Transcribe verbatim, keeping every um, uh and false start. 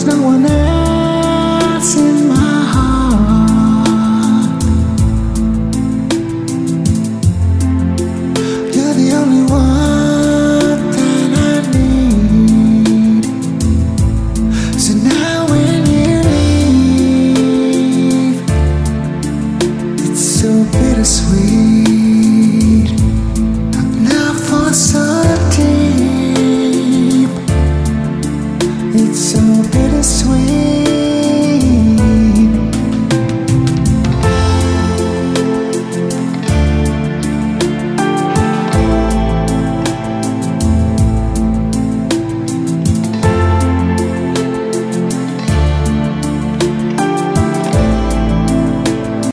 no one else in my heart. You're the only one that I need. So now when you leave, it's so bittersweet.